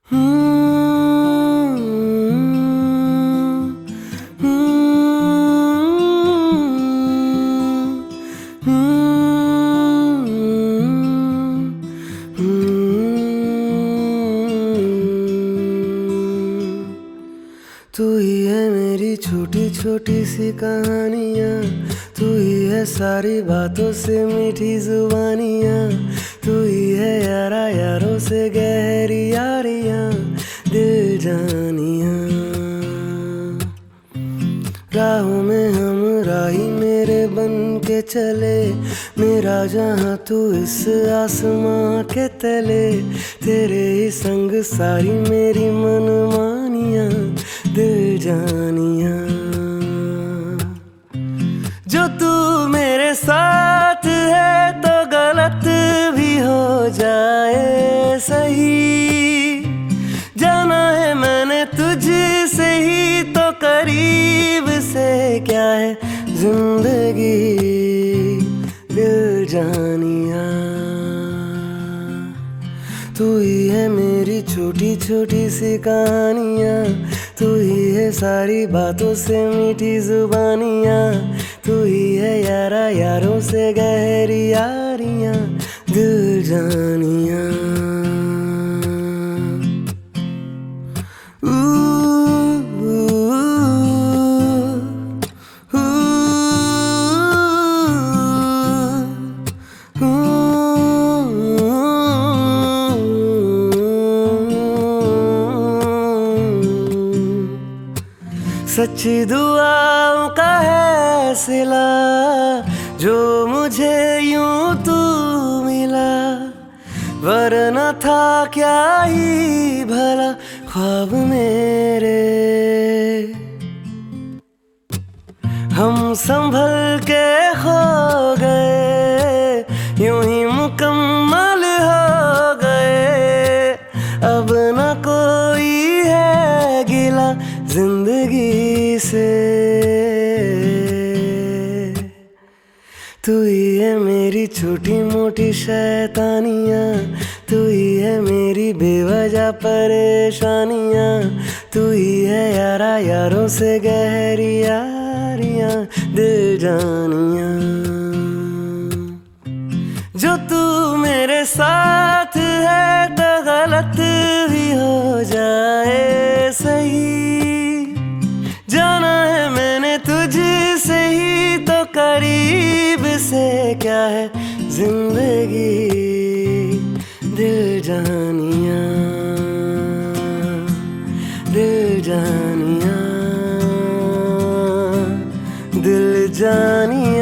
तू ही है मेरी छोटी छोटी सी कहानियाँ, तू ही है सारी बातों से मीठी जुबानियाँ, तू ही है यारा यारों से गहरी यारियाँ, दिल जानियाँ। राहों में हम राही मेरे बन के चले, मेरा जहाँ तू इस आसमां के तले, तेरे ही संग सारी मेरी मनमानियाँ, दिल जानियाँ। जो तू मेरे साथ है तो गलत भी हो जाए सही, जाना है मैंने तुझसे ही तो करीब से क्या है जिंदगी, दिल जानिया। तू ही है मेरी छोटी छोटी सी कहानियाँ, तू ही है सारी बातों से मीठी जुबानियाँ, तू ही है यारा यारों से गहरी यारियाँ, दिल जानिया। सच्ची दुआओं का है सिला जो मुझे यूं तू मिला, वरना था क्या ही भला ख्वाब मेरे। हम संभल के खो गए, यूं ही मुकम्मल हो गए, अब न कोई है गिला जिंदगी से। तू ही है मेरी छोटी मोटी शैतानियाँ, तू ही है मेरी बेवजह परेशानियाँ, तू ही है यारा यारों से गहरी यारियाँ, दिल जानियाँ। जो तू मेरे साथ है तो गलत भी हो जाए सही, जाना है मैंने तुझसे ही तो करीब से क्या है जिंदगी, दिल जानिया, दिल जानिया, दिल जानिया।